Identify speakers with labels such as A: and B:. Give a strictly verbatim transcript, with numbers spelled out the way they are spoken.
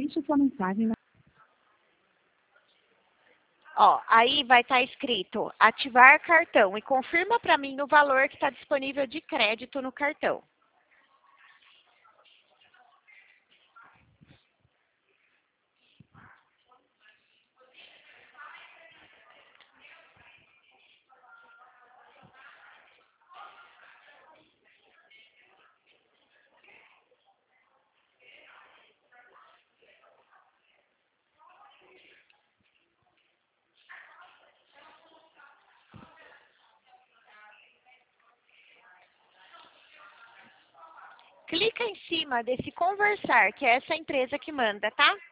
A: Deixe sua mensagem na...
B: Ó, aí vai estar escrito ativar cartão e confirma para mim o valor que está disponível de crédito no cartão. Clica em cima desse conversar, que é essa empresa que manda, tá?